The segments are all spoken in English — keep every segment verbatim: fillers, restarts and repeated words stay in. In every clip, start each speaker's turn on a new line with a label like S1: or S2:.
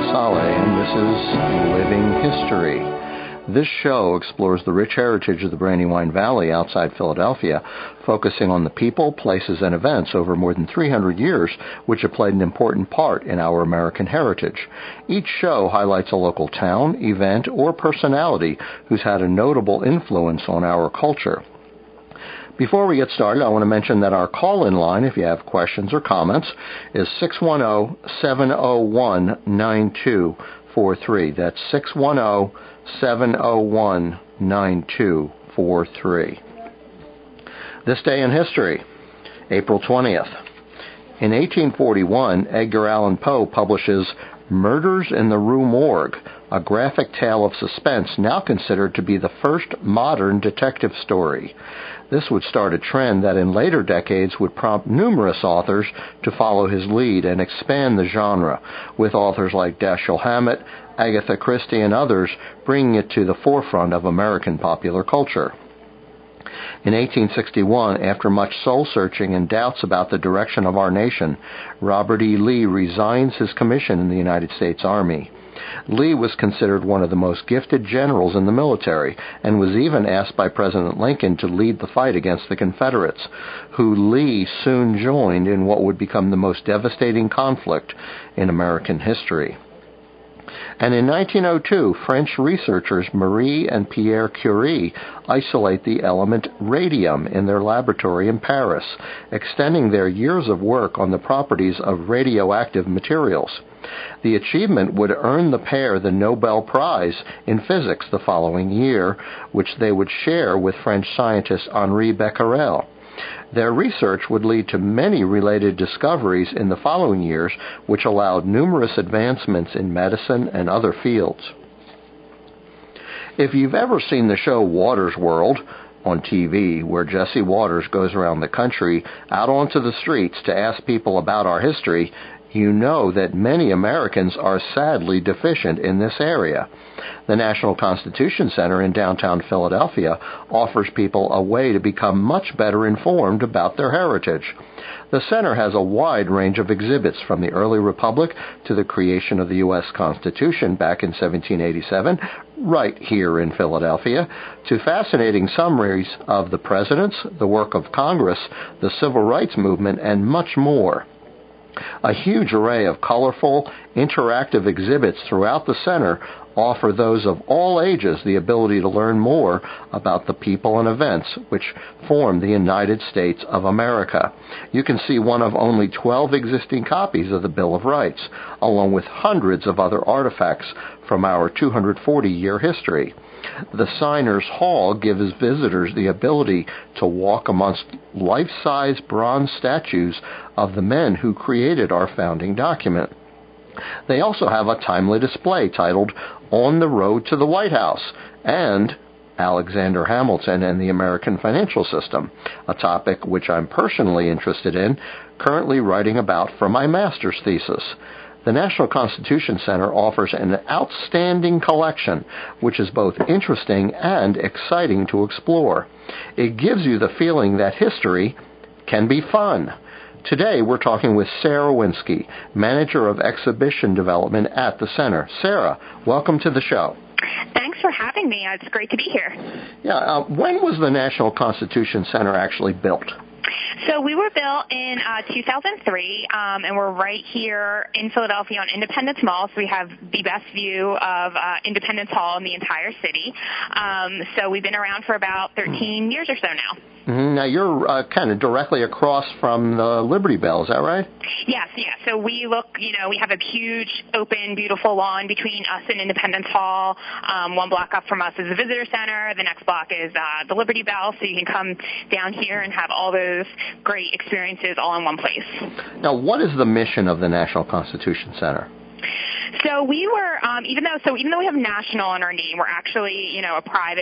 S1: Saleh, and this is Living History. This show explores the rich heritage of the Brandywine Valley outside Philadelphia, focusing on the people, places, and events over more than three hundred years which have played an important part in our American heritage. Each show highlights a local town, event, or personality who's had a notable influence on our culture. Before we get started, I want to mention that our call-in line, if you have questions or comments, is six one zero, seven zero one, nine two four three. That's six one zero, seven zero one, nine two four three. This day in history, April twentieth. In eighteen forty-one, Edgar Allan Poe publishes Murders in the Rue Morgue, a graphic tale of suspense now considered to be the first modern detective story. This would start a trend that in later decades would prompt numerous authors to follow his lead and expand the genre, with authors like Dashiell Hammett, Agatha Christie, and others bringing it to the forefront of American popular culture. In eighteen sixty-one, after much soul-searching and doubts about the direction of our nation, Robert E. Lee resigns his commission in the United States Army. Lee was considered one of the most gifted generals in the military and was even asked by President Lincoln to lead the fight against the Confederates, who Lee soon joined in what would become the most devastating conflict in American history. And in nineteen oh two, French researchers Marie and Pierre Curie isolate the element radium in their laboratory in Paris, extending their years of work on the properties of radioactive materials. The achievement would earn the pair the Nobel Prize in Physics the following year, which they would share with French scientist Henri Becquerel. Their research would lead to many related discoveries in the following years, which allowed numerous advancements in medicine and other fields. If you've ever seen the show Water's World on T V, where Jesse Waters goes around the country out onto the streets to ask people about our history, you know that many Americans are sadly deficient in this area. The National Constitution Center in downtown Philadelphia offers people a way to become much better informed about their heritage. The center has a wide range of exhibits, from the early republic to the creation of the U S Constitution back in seventeen eighty-seven, right here in Philadelphia, to fascinating summaries of the presidents, the work of Congress, the civil rights movement, and much more. A huge array of colorful, interactive exhibits throughout the center offer those of all ages the ability to learn more about the people and events which form the United States of America. You can see one of only twelve existing copies of the Bill of Rights, along with hundreds of other artifacts from our two hundred forty year history. The Signers Hall gives visitors the ability to walk amongst life-size bronze statues of the men who created our founding document. They also have a timely display titled On the Road to the White House and Alexander Hamilton and the American Financial System, a topic which I'm personally interested in, currently writing about for my master's thesis. The National Constitution Center offers an outstanding collection, which is both interesting and exciting to explore. It gives you the feeling that history can be fun. Today, we're talking with Sarah Winsky, Manager of Exhibition Development at the Center. Sarah, welcome to the show.
S2: Thanks for having me. It's great to be here.
S1: Yeah, uh, when was the National Constitution Center actually built?
S2: So we were built in uh, two thousand three, um, and we're right here in Philadelphia on Independence Mall, so we have the best view of uh, Independence Hall in the entire city. Um, so we've been around for about thirteen years or so now.
S1: Mm-hmm. Now, you're uh, kind of directly across from the Liberty Bell, is that right?
S2: Yes, yes. So we look, you know, we have a huge, open, beautiful lawn between us and Independence Hall. Um, one block up from us is the Visitor Center. The next block is uh, the Liberty Bell, so you can come down here and have all those great experiences all in one place.
S1: Now, what is the mission of the National Constitution Center?
S2: So we were, um, even though, so even though we have national in our name, we're actually, you know, a private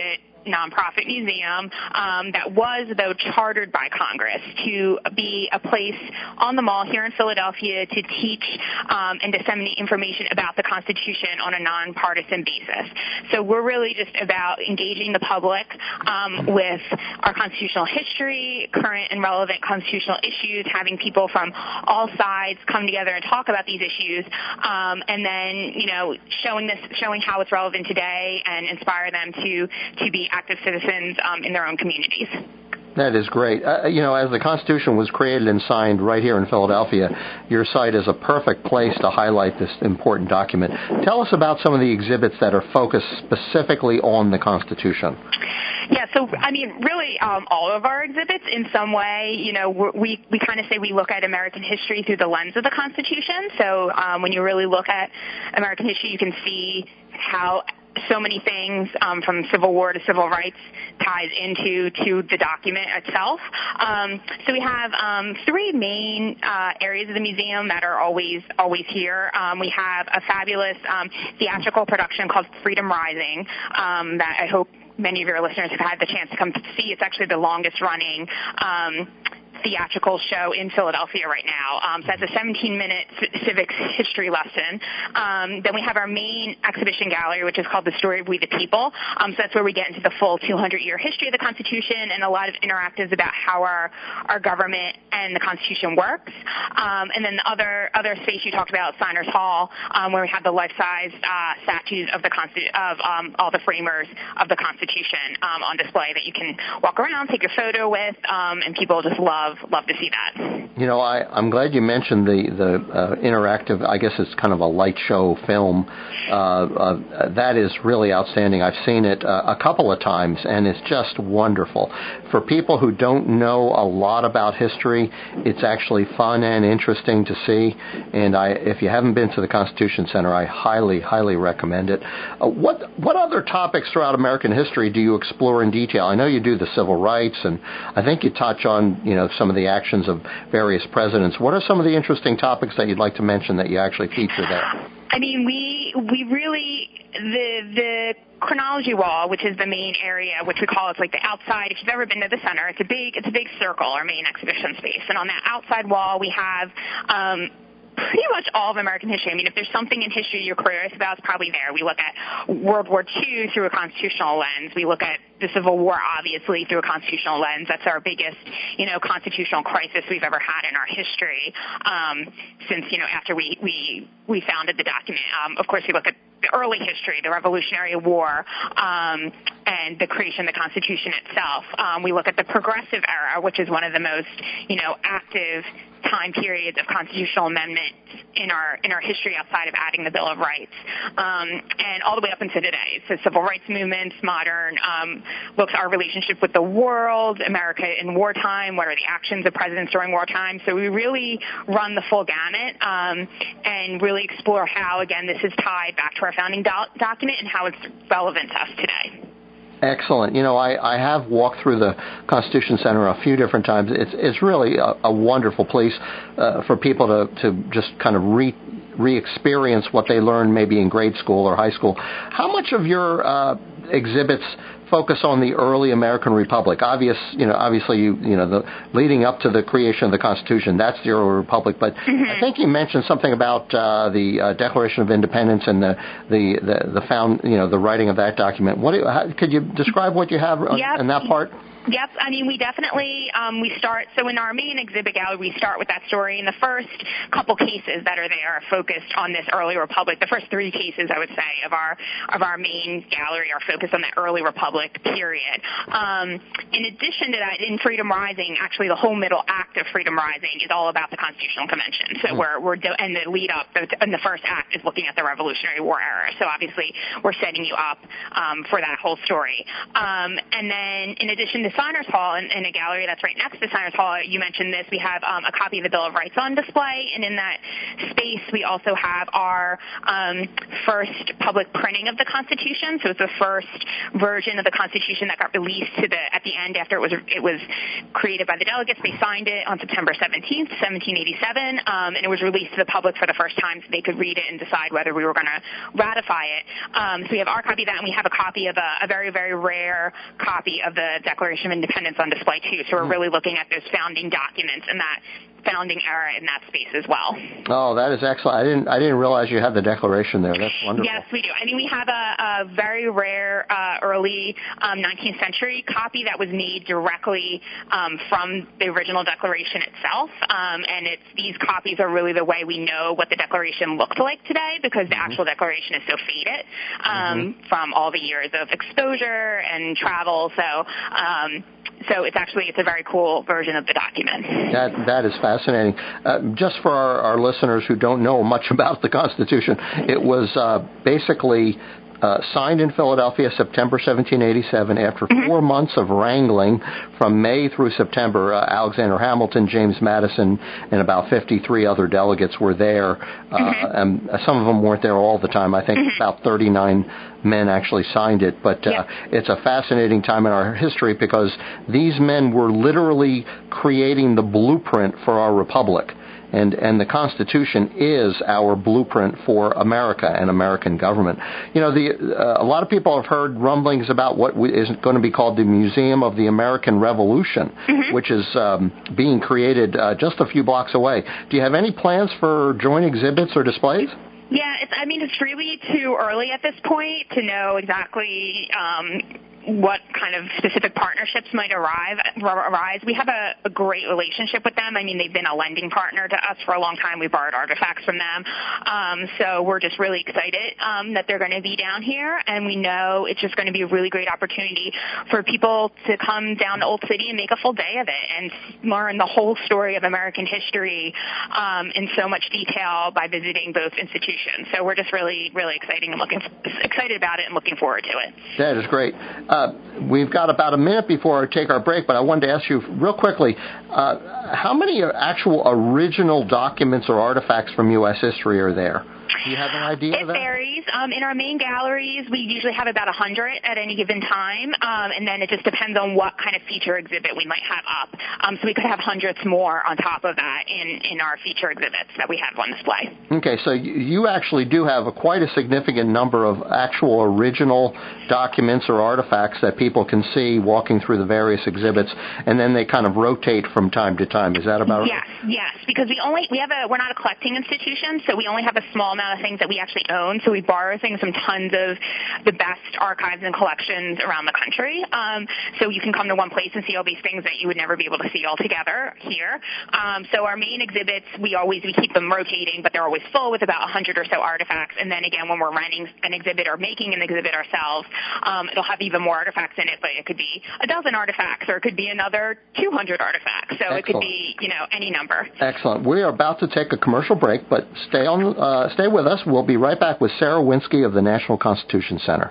S2: nonprofit museum um, that was, though, chartered by Congress to be a place on the Mall here in Philadelphia to teach um, and disseminate information about the Constitution on a nonpartisan basis. So we're really just about engaging the public um, with our constitutional history, current and relevant constitutional issues, having people from all sides come together and talk about these issues, um, and then, you know, showing this, showing how it's relevant today and inspire them to, to be active citizens um, in their own communities.
S1: That is great. Uh, you know, as the Constitution was created and signed right here in Philadelphia, your site is a perfect place to highlight this important document. Tell us about some of the exhibits that are focused specifically on the Constitution.
S2: Yeah, so, I mean, really um, all of our exhibits in some way, you know, we, we kind of say we look at American history through the lens of the Constitution. So um, when you really look at American history, you can see how so many things um, from Civil War to civil rights ties into to the document itself. Um, so we have um, three main uh, areas of the museum that are always always here. Um, we have a fabulous um, theatrical production called Freedom Rising um, that I hope many of your listeners have had the chance to come to see. It's actually the longest running um, theatrical show in Philadelphia right now. Um, so that's a seventeen-minute civics history lesson. Um, then we have our main exhibition gallery, which is called The Story of We the People. Um, so that's where we get into the full two hundred year history of the Constitution and a lot of interactives about how our, our government and the Constitution works. Um, and then the other other space you talked about, Signers Hall, um, where we have the life-size uh, statues of the Consti- of um, all the framers of the Constitution um, on display that you can walk around, take your photo with, um, and people just love love to see that.
S1: You know, I, I'm glad you mentioned the, the uh, interactive, I guess it's kind of a light show film. Uh, uh, that is really outstanding. I've seen it uh, a couple of times, and it's just wonderful. For people who don't know a lot about history, it's actually fun and interesting to see. And I, if you haven't been to the Constitution Center, I highly, highly recommend it. Uh, what what other topics throughout American history do you explore in detail? I know you do the civil rights, and I think you touch on, you know, some of the actions of various presidents. What are some of the interesting topics that you'd like to mention that you actually feature there?
S2: I mean, we we really, the the chronology wall, which is the main area, which we call it's like the outside. If you've ever been to the center, it's a big it's a big circle, our main exhibition space. And on that outside wall, we have um, pretty much all of American history. I mean, if there's something in history you're curious about, it's probably there. We look at World War Two through a constitutional lens. We look at the Civil War, obviously, through a constitutional lens. That's our biggest, you know, constitutional crisis we've ever had in our history um, since, you know, after we, we, we founded the document. Um, of course, we look at the early history, the Revolutionary War, um, and the creation of the Constitution itself. Um, we look at the Progressive Era, which is one of the most, you know, active time periods of constitutional amendments in our in our history outside of adding the Bill of Rights, um, and all the way up into today. So civil rights movements, modern, um, looks at our relationship with the world, America in wartime, what are the actions of presidents during wartime. So we really run the full gamut um, and really explore how, again, this is tied back to our founding do- document and how it's relevant to us today.
S1: Excellent. You know, I, I have walked through the Constitution Center a few different times. It's it's really a, a wonderful place uh, for people to, to just kind of re re-experience what they learned maybe in grade school or high school. How much of your uh, exhibits focus on the early American Republic? Obvious, you know, obviously, you you know, the leading up to the creation of the Constitution, that's the early Republic. But mm-hmm. I think you mentioned something about uh, the uh, Declaration of Independence and the the the, the found, you know, the writing of that document. What do you, how, could you describe what you have
S2: yep.
S1: in that part?
S2: Yep. I mean, we definitely, um, we start, so in our main exhibit gallery, we start with that story. And the first couple cases that are there are focused on this early republic. The first three cases, I would say, of our of our main gallery are focused on the early republic period. Um, in addition to that, in Freedom Rising, actually the whole middle act of Freedom Rising is all about the Constitutional Convention. So mm-hmm. we're, we're, do- and the lead up, and the first act is looking at the Revolutionary War era. So obviously we're setting you up um, for that whole story. Um, and then in addition to Signers Hall, in, in a gallery that's right next to Signers Hall, you mentioned this, we have um, a copy of the Bill of Rights on display, and in that space we also have our um, first public printing of the Constitution. So it's the first version of the Constitution that got released to the at the end after it was it was created by the delegates. They signed it on September seventeenth, seventeen eighty-seven, um, and it was released to the public for the first time so they could read it and decide whether we were going to ratify it. Um, so we have our copy of that, and we have a copy of a, a very, very rare copy of the Declaration of Independence on display, too. So we're really looking at those founding documents and that founding era in that space as well.
S1: Oh, that is excellent. I didn't I didn't realize you had the Declaration there. That's wonderful.
S2: Yes, we do. I mean, we have a, a very rare uh, early um, nineteenth century copy that was made directly um, from the original Declaration itself, um, and it's these copies are really the way we know what the Declaration looked like today, because the mm-hmm. actual Declaration is so faded um, mm-hmm. from all the years of exposure and travel. So. Um, So it's actually, it's a very cool version of the document.
S1: That That is fascinating. Uh, just for our, our listeners who don't know much about the Constitution, it was uh, basically uh, signed in Philadelphia September seventeen eighty-seven after mm-hmm. four months of wrangling from May through September. Uh, Alexander Hamilton, James Madison, and about fifty-three other delegates were there. Uh, mm-hmm. And some of them weren't there all the time. I think mm-hmm. about thirty-nine men actually signed it. But uh, yep. it's a fascinating time in our history because these men were literally creating the blueprint for our republic. And, and the Constitution is our blueprint for America and American government. You know, the uh, a lot of people have heard rumblings about what is going to be called the Museum of the American Revolution, mm-hmm. which is um, being created uh, just a few blocks away. Do you have any plans for joint exhibits or displays?
S2: Yeah, it's, I mean, it's really too early at this point to know exactly um, what kind of specific partnerships might arrive, arise. We have a, a great relationship with them. I mean, they've been a lending partner to us for a long time. We borrowed artifacts from them. Um, so we're just really excited um, that they're going to be down here, and we know it's just going to be a really great opportunity for people to come down to Old City and make a full day of it and learn the whole story of American history um, in so much detail by visiting both institutions. So we're just really, really excited and looking excited about it and looking forward to it.
S1: That is great. Uh, we've got about a minute before we take our break, but I wanted to ask you real quickly, uh, how many actual original documents or artifacts from U S history are there? Do you have an idea
S2: it
S1: of that?
S2: It varies. Um, in our main galleries, we usually have about one hundred at any given time, um, and then it just depends on what kind of feature exhibit we might have up. Um, so we could have hundreds more on top of that in, in our feature exhibits that we have on display.
S1: Okay, so you actually do have a, quite a significant number of actual original documents or artifacts that people can see walking through the various exhibits, and then they kind of rotate from time to time. Is that about right?
S2: Yes, yes, because we only we have a we're not a collecting institution, so we only have a small amount of things that we actually own. So we borrow things from tons of the best archives and collections around the country. Um, so you can come to one place and see all these things that you would never be able to see all together here. Um, so our main exhibits, we always we keep them rotating, but they're always full with about one hundred or so artifacts. And then again, when we're renting an exhibit or making an exhibit ourselves, um, it'll have even more artifacts in it, but it could be a dozen artifacts or it could be another two hundred artifacts. So Excellent. It could be, you know, any number.
S1: Excellent. We are about to take a commercial break, but stay on, uh, stay with us. We'll be right back with Sarah Winsky of the National Constitution Center.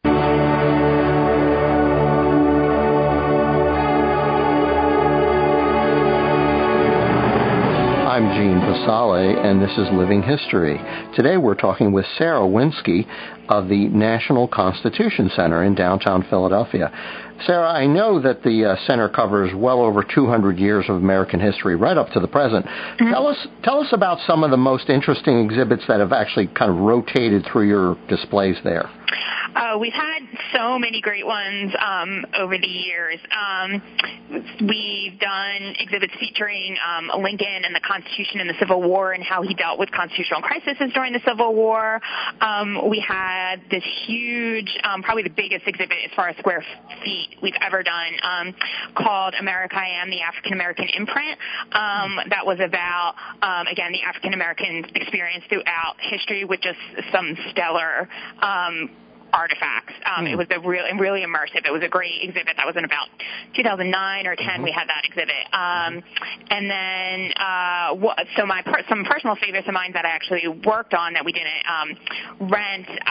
S1: I'm Gene Basale, and this is Living History. Today we're talking with Sarah Winsky of the National Constitution Center in downtown Philadelphia. Sarah, I know that the uh, center covers well over two hundred years of American history, right up to the present. Mm-hmm. Tell us, tell us about some of the most interesting exhibits that have actually kind of rotated through your displays there.
S2: Uh, we've had so many great ones um, over the years. Um, we've done exhibits featuring um, Lincoln and the Constitution and the Civil War and how he dealt with constitutional crises during the Civil War. Um, we had this huge, um, probably the biggest exhibit as far as square feet we've ever done, um, called America I Am, the African American Imprint. Um, that was about, um, again, the African American experience throughout history with just some stellar um artifacts projects. Um, mm. It was a real, really immersive. It was a great exhibit. That was in about two thousand nine or ten. Mm-hmm. We had that exhibit. Um, and then, uh, so my per- some personal favorites of mine that I actually worked on that we didn't um, rent. Uh,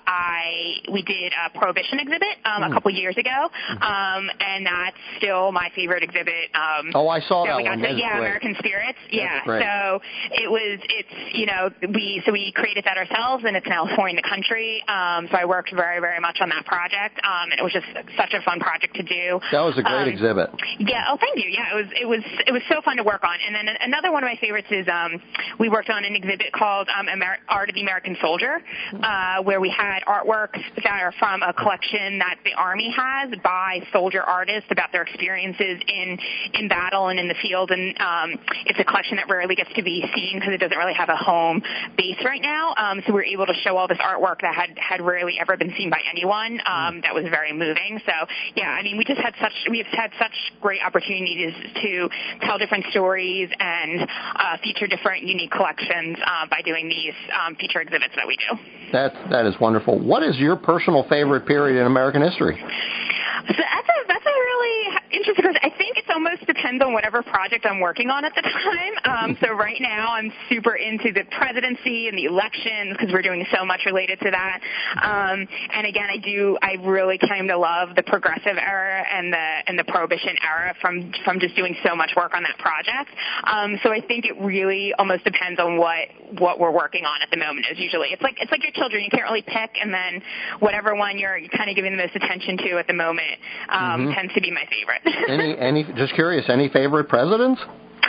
S2: I we did a Prohibition exhibit um, mm. a couple years ago, um, and that's still my favorite exhibit. Um,
S1: oh, I saw
S2: so
S1: that
S2: we got
S1: one.
S2: To, yeah, great. American Spirits.
S1: That's
S2: yeah,
S1: great.
S2: so it was. It's you know we so we created that ourselves, and it's now touring the country. Um, so I worked very very much on that project, um, and it was just such a fun project to do.
S1: That was a great
S2: um,
S1: exhibit.
S2: Yeah. Oh, thank you. Yeah, it was it was it was so fun to work on. And then another one of my favorites is um, we worked on an exhibit called um, Amer- Art of the American Soldier, uh, where we had artworks that are from a collection that the Army has by soldier artists about their experiences in in battle and in the field. And um, it's a collection that rarely gets to be seen because it doesn't really have a home base right now. Um, so we were able to show all this artwork that had had rarely ever been seen by anyone. Um, that was very moving. So yeah, I mean, we just had such we've had such great opportunities to tell different stories and uh, feature different unique collections uh, by doing these um, feature exhibits that we do.
S1: That that is wonderful. What is your personal favorite period in American history?
S2: So that's a that's a really interesting question. I think it almost depends on whatever project I'm working on at the time. Um, so right now I'm super into the presidency and the elections because we're doing so much related to that. Um, and again, I do I really came to love the progressive era and the and the Prohibition era from from just doing so much work on that project. Um, so I think it really almost depends on what what we're working on at the moment. Is usually it's like it's like your children. You can't really pick, and then whatever one you're kind of giving the most attention to at the moment um, mm-hmm. tends to be my favorite.
S1: any, any, just curious, any favorite presidents?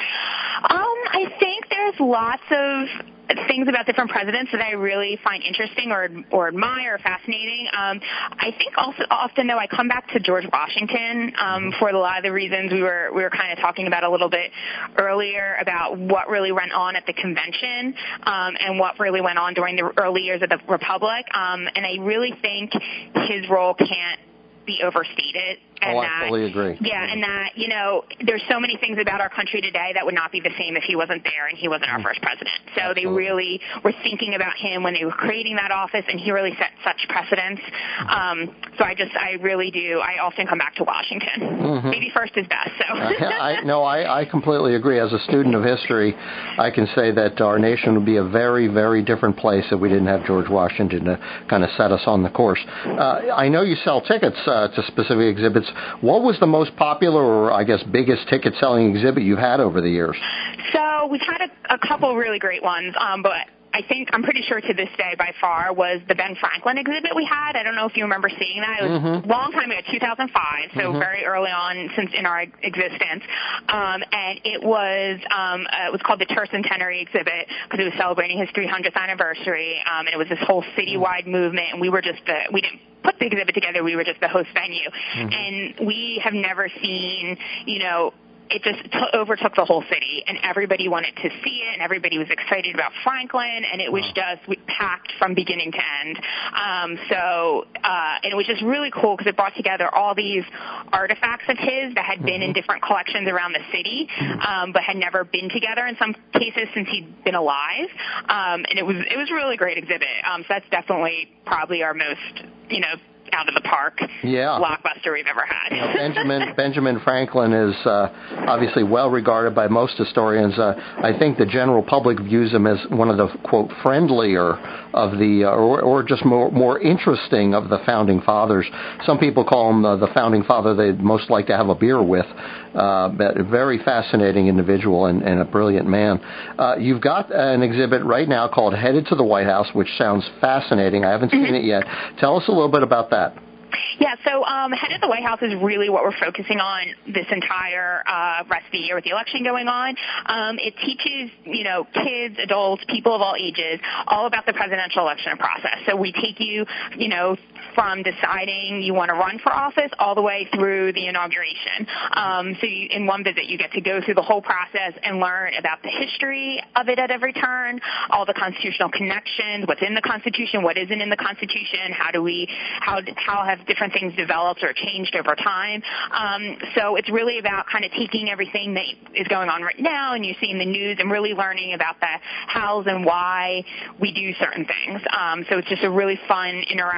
S2: Um, I think there's lots of things about different presidents that I really find interesting or or admire or fascinating. Um, I think also often though I come back to George Washington um, for a lot of the reasons we were we were kind of talking about a little bit earlier about what really went on at the convention um, and what really went on during the early years of the Republic. Um, and I really think his role can't be overstated. And
S1: oh,
S2: that,
S1: I fully agree.
S2: Yeah, and that, you know, there's so many things about our country today that would not be the same if he wasn't there and he wasn't our first president. So Absolutely. They really were thinking about him when they were creating that office, and he really set such precedents. Um, so I just, I really do, I often come back to Washington. Mm-hmm. Maybe first is best, so.
S1: I, no, I, I completely agree. As a student of history, I can say that our nation would be a very, very different place if we didn't have George Washington to kind of set us on the course. Uh, I know you sell tickets uh, to specific exhibits. What was the most popular or, I guess, biggest ticket-selling exhibit you've had over the years?
S2: So we've had a, a couple really great ones, um, but I think, I'm pretty sure to this day by far, was the Ben Franklin exhibit we had. I don't know if you remember seeing that. It was mm-hmm. a long time ago, two thousand five, so mm-hmm. very early on since in our existence. Um, and it was um, uh, it was called the Tercentenary exhibit because it was celebrating his three hundredth anniversary, um, and it was this whole citywide movement, and we were just the, we didn't put the exhibit together, we were just the host venue. Mm-hmm. And we have never seen, you know, it just t- overtook the whole city, and everybody wanted to see it, and everybody was excited about Franklin, and it was wow. just packed from beginning to end. Um, so, uh, and it was just really cool because it brought together all these artifacts of his that had been mm-hmm. in different collections around the city, um, but had never been together in some cases since he'd been alive. Um, and it was it was a really great exhibit. Um, so that's definitely probably our most, you know, out of the park
S1: yeah.
S2: blockbuster we've ever had.
S1: You know, Benjamin Benjamin Franklin is uh, obviously well regarded by most historians. Uh, I think the general public views him as one of the, quote, friendlier of the, uh, or, or just more more interesting of the founding fathers. Some people call him uh, the founding father they'd most like to have a beer with. Uh, but a very fascinating individual and, and a brilliant man. Uh, you've got an exhibit right now called Headed to the White House, which sounds fascinating. I haven't seen mm-hmm. it yet. Tell us a little bit about that.
S2: Yeah, so um, Head of the White House is really what we're focusing on this entire uh, rest of the year with the election going on. Um, it teaches, you know, kids, adults, people of all ages, all about the presidential election process. So we take you, you know, from deciding you want to run for office all the way through the inauguration. Um, so you, in one visit, you get to go through the whole process and learn about the history of it at every turn, all the constitutional connections, what's in the Constitution, what isn't in the Constitution, how do we, how how have different things developed or changed over time. Um, so it's really about kind of taking everything that is going on right now and you see in the news and really learning about the hows and why we do certain things. Um, so it's just a really fun, interactive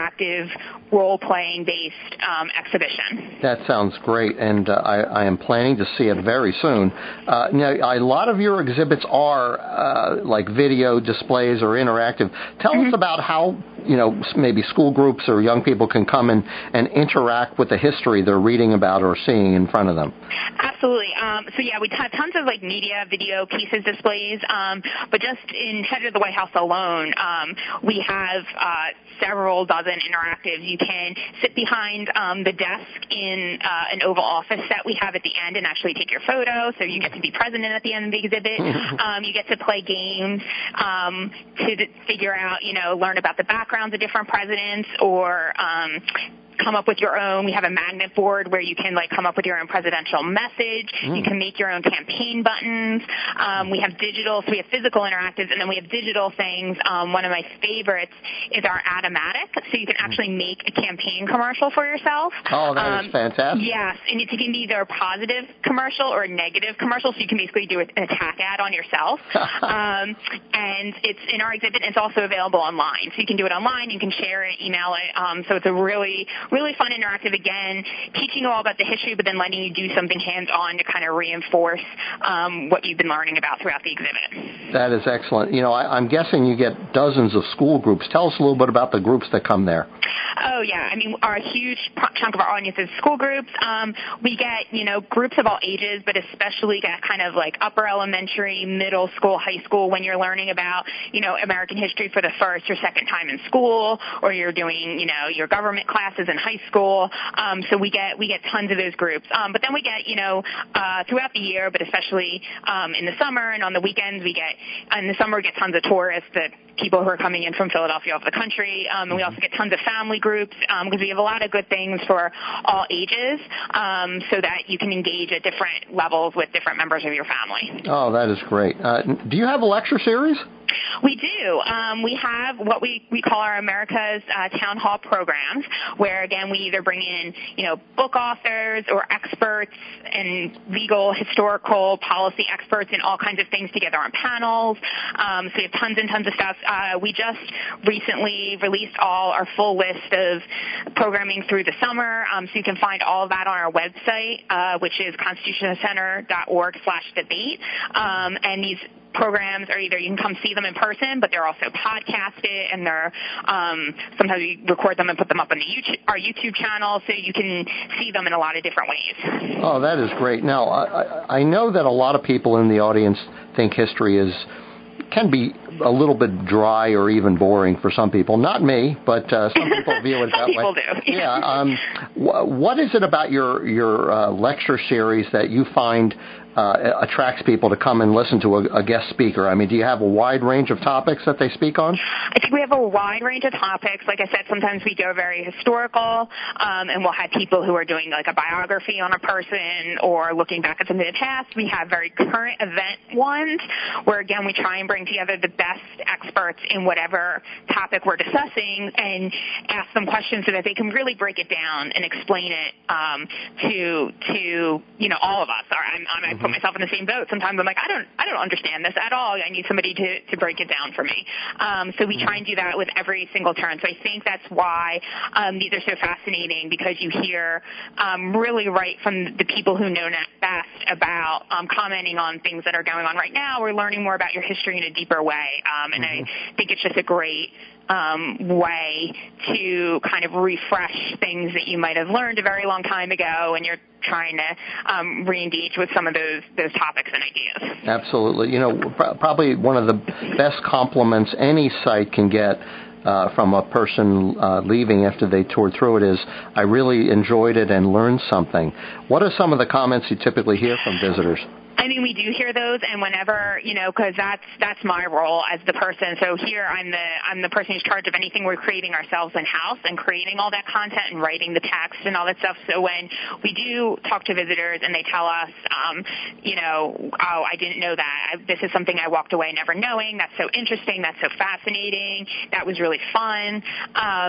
S2: role-playing based um, exhibition.
S1: That sounds great, and uh, I, I am planning to see it very soon. Uh, now, a lot of your exhibits are uh, like video displays or interactive. Tell mm-hmm. us about how, you know, maybe school groups or young people can come and, and interact with the history they're reading about or seeing in front of them.
S2: Absolutely. Um, so, yeah, we have tons of, like, media, video pieces, displays, um, but just in Head of the White House alone, um, we have uh, several dozen interactives. You can sit behind um, the desk in uh, an Oval Office that we have at the end and actually take your photo, so you get to be president at the end of the exhibit. um, you get to play games um, to d- figure out, you know, learn about the backgrounds of different presidents or um, come up with your own. We have a magnet board where you can like come up with your own presidential message. Mm. You can make your own campaign buttons. Um, we have digital, so we have physical interactives, and then we have digital things. Um, one of my favorites is our Atomatic, so you can actually make a campaign commercial for yourself.
S1: Oh, that
S2: um,
S1: is fantastic.
S2: Yes, and it can be either a positive commercial or a negative commercial, so you can basically do an attack ad on yourself. um, and it's in our exhibit, and it's also available online. So you can do it online, you can share it, email it. Um, so it's a really Really fun, interactive, again, teaching you all about the history, but then letting you do something hands-on to kind of reinforce um, what you've been learning about throughout the exhibit.
S1: That is excellent. You know, I, I'm guessing you get dozens of school groups. Tell us a little bit about the groups that come there.
S2: Oh, yeah. I mean, our huge chunk of our audience is school groups. Um, we get, you know, groups of all ages, but especially get kind of like upper elementary, middle school, high school, when you're learning about, you know, American history for the first or second time in school, or you're doing, you know, your government classes in high school. Um, so we get we get tons of those groups. Um, but then we get, you know, uh, throughout the year, but especially um, in the summer and on the weekends, we get, in the summer we get tons of tourists, that people who are coming in from Philadelphia off the country. Um, and we also get tons of family groups because um, we have a lot of good things for all ages um, so that you can engage at different levels with different members of your family.
S1: Oh, that is great. Uh, do you have a lecture series?
S2: We do. Um, we have what we, we call our America's uh, Town Hall programs, where, again, we either bring in, you know, book authors or experts and legal, historical, policy experts in all kinds of things together on panels. Um, so we have tons and tons of stuff. Uh, we just recently released all our full list of programming through the summer, um, so you can find all of that on our website, uh, which is constitutioncenter.org slash debate. Um, and these programs are either you can come see them in person, but they're also podcasted, and they're um, sometimes we record them and put them up on the YouTube, our YouTube channel, so you can see them in a lot of different ways.
S1: Oh, that is great. Now, I, I know that a lot of people in the audience think history is can be a little bit dry or even boring for some people. Not me, but uh, some people view it that way.
S2: Some people do.
S1: Yeah. Um, wh- what is it about your your uh, lecture series that you find uh, attracts people to come and listen to a, a guest speaker? I mean, do you have a wide range of topics that they speak on?
S2: I think we have a wide range of topics. Like I said, sometimes we go very historical, um, and we'll have people who are doing like a biography on a person or looking back at something in the past. We have very current event ones where, again, we try and bring together the best experts in whatever topic we're discussing and ask them questions so that they can really break it down and explain it um, to to you know all of us. I'm, I'm, I put myself in the same boat. Sometimes I'm like, I don't I don't understand this at all. I need somebody to, to break it down for me. Um, so we try and do that with every single turn. So I think that's why um, these are so fascinating, because you hear um, really right from the people who know best about um, commenting on things that are going on right now. We're learning more about your history in a deeper way. Um, and mm-hmm. I think it's just a great um, way to kind of refresh things that you might have learned a very long time ago, and you're trying to um, re-engage with some of those those topics and ideas. Absolutely.
S1: You know, pr- probably one of the best compliments any site can get Uh, from a person uh, leaving after they toured through it is, I really enjoyed it and learned something. What are some of the comments you typically hear from visitors?
S2: I mean, we do hear those, and whenever, you know, because that's that's my role as the person. So here, I'm the I'm the person who's in charge of anything we're creating ourselves in house and creating all that content and writing the text and all that stuff. So when we do talk to visitors and they tell us, um, you know, oh, I didn't know that. I, this is something I walked away never knowing. That's so interesting. That's so fascinating. That was really fun. Um,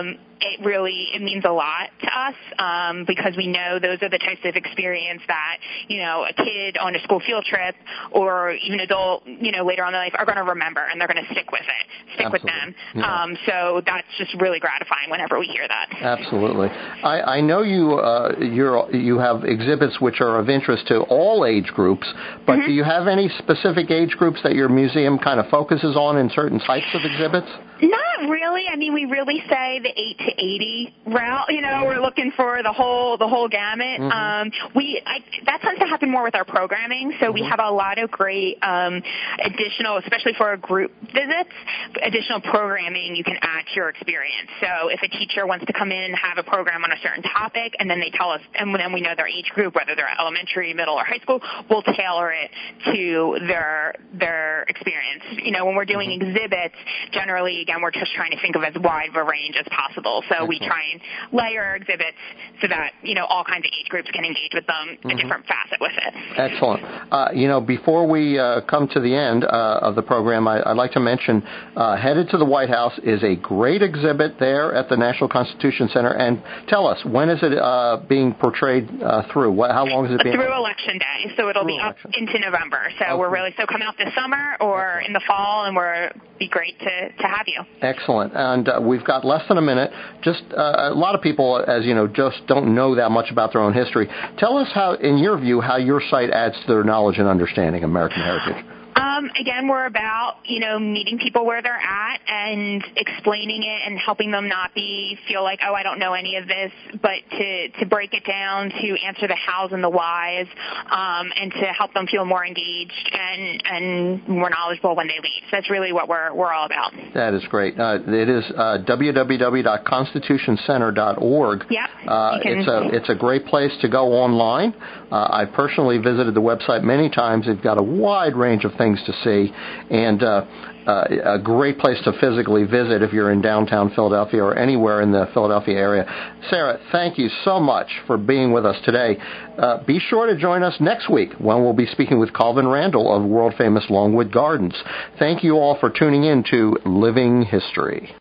S2: it really, it means a lot to us um, because we know those are the types of experience that, you know, a kid on a school field trip or even adult, you know, later on in life are going to remember, and they're going to stick with it, stick
S1: Absolutely.
S2: with them.
S1: Yeah.
S2: Um, so that's just really gratifying whenever we hear that.
S1: Absolutely. I, I know you uh, you're, you have exhibits which are of interest to all age groups, but
S2: Mm-hmm.
S1: do you have any specific age groups that your museum kind of focuses on in certain types of exhibits?
S2: Not really. I mean, we really say the eight to eighty route. You know, we're looking for the whole the whole gamut.
S1: Mm-hmm.
S2: Um, we I, that tends to happen more with our programming. So mm-hmm. we have a lot of great um, additional, especially for our group visits, additional programming you can add to your experience. So if a teacher wants to come in and have a program on a certain topic, and then they tell us, and then we know their age group, whether they're elementary, middle, or high school, we'll tailor it to their their experience. You know, when we're doing mm-hmm. exhibits, generally, again, we're just trying to think of as wide of a range as possible. So Excellent. We try and layer exhibits so that, you know, all kinds of age groups can engage with them, mm-hmm. a different facet with it.
S1: Excellent. Uh, you know, before we uh, come to the end uh, of the program, I, I'd like to mention uh, Headed to the White House is a great exhibit there at the National Constitution Center. And tell us, when is it uh, being portrayed uh, through? What, how long is it being?
S2: Through Election Day. So it'll
S1: through
S2: be
S1: election.
S2: up into November. So
S1: okay.
S2: we're really, so come out this summer or Excellent. In the fall, and we're be great to, to have you.
S1: Excellent. And uh, we've got less than a minute. Just uh, a lot of people, as you know, just don't know that much about their own history. Tell us how, in your view, how your site adds to their knowledge and understanding of American heritage.
S2: Um, again, we're about, you know, meeting people where they're at and explaining it and helping them not be, feel like, oh, I don't know any of this, but to, to break it down, to answer the hows and the whys, um, and to help them feel more engaged and, and more knowledgeable when they leave. So that's really what we're, we're all about.
S1: That is great. Uh, it is uh, w w w dot constitution center dot org.
S2: Yeah.
S1: Uh, it's a it's a great place to go online. Uh, I personally visited the website many times. They've got a wide range of things to see, and uh, uh, a great place to physically visit if you're in downtown Philadelphia or anywhere in the Philadelphia area. Sarah, thank you so much for being with us today. Uh, be sure to join us next week when we'll be speaking with Calvin Randall of world-famous Longwood Gardens. Thank you all for tuning in to Living History.